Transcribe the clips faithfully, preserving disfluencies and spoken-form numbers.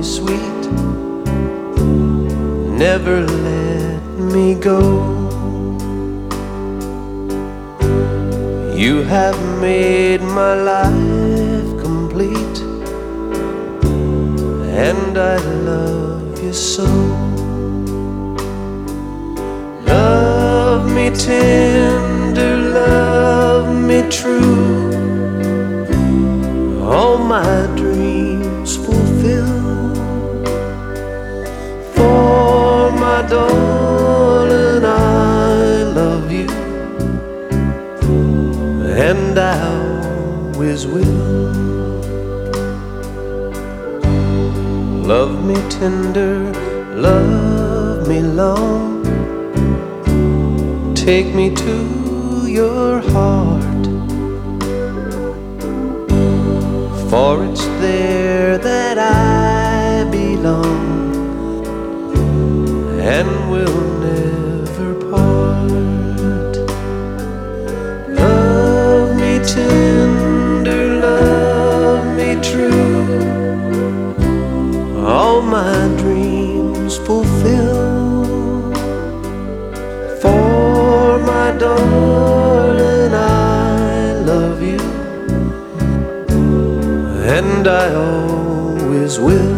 sweet, never let me go. You have made my life complete, and I love you so. Love me tender, love me true, all my dreams fulfill. For my darling, I love you, and I always will. Love me tender, love me long, take me to your heart, for it's there that I belong, and will never part. Love me tender, love me true, all my dreams fulfill. For my darling, I love you, and I always will.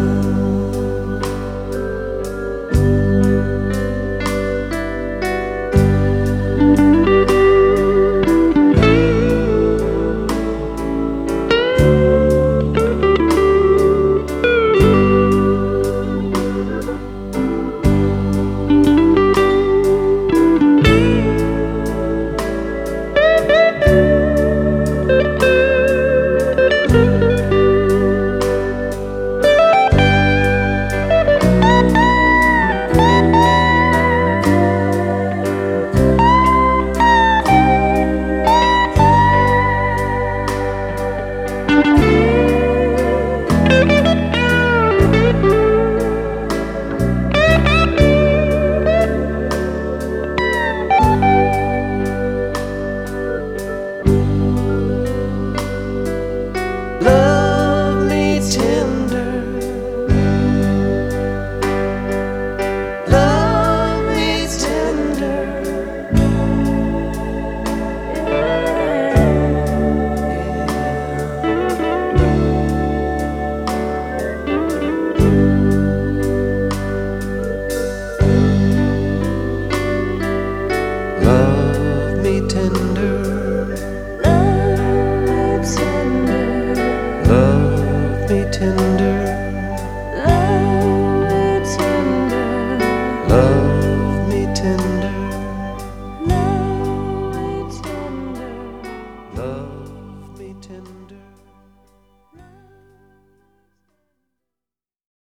Love me tender,